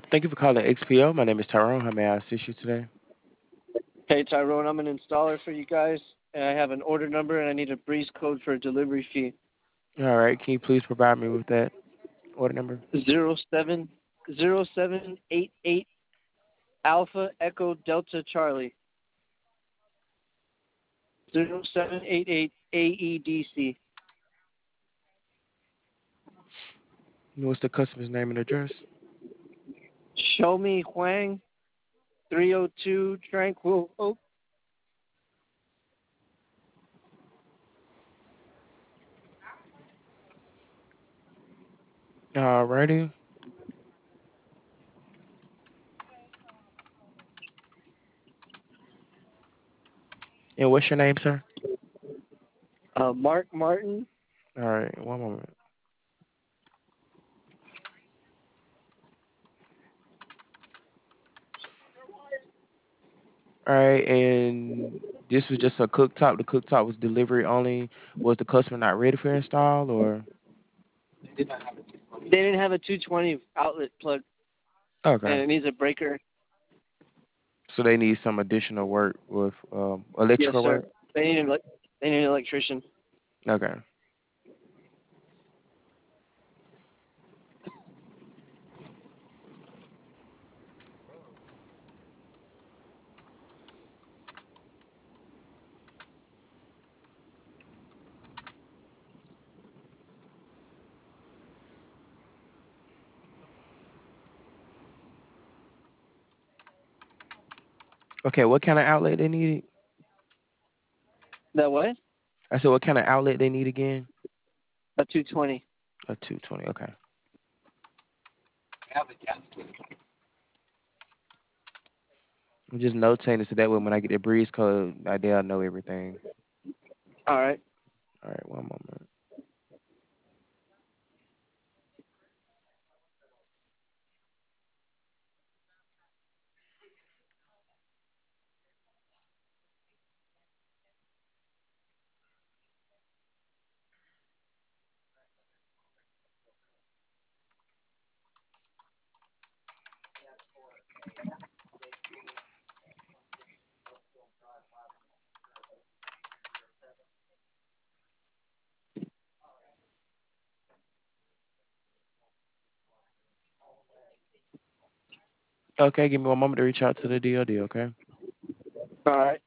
Thank you for calling XPO. My name is Tyrone. How may I assist you today? Hey Tyrone, I'm an installer for you guys, and I have an order number and I need a breeze code for a delivery fee. All right. Can you please provide me with that order number? 070788 Alpha Echo Delta Charlie. 0788 AEDC. What's the customer's name and address? Show me Huang 302 Tranquil Oak. All righty. And what's your name, sir? Mark Martin. All right. One moment. All right. And this was just a cooktop. The cooktop was delivery only. Was the customer not ready for install or? They didn't have a 220 outlet plug, and Okay. it needs a breaker. So they need some additional work with Yes, electrical sir. work? They need an they need an electrician. Okay. Okay. What kind of outlet they need? That what? I said, what kind of outlet they need again? A 220. A 220. Okay. I'm just notating it so that way when I get the breeze code, they'll know everything. All right. All right, one moment. Okay, give me one moment to reach out to the DOD, okay? All right.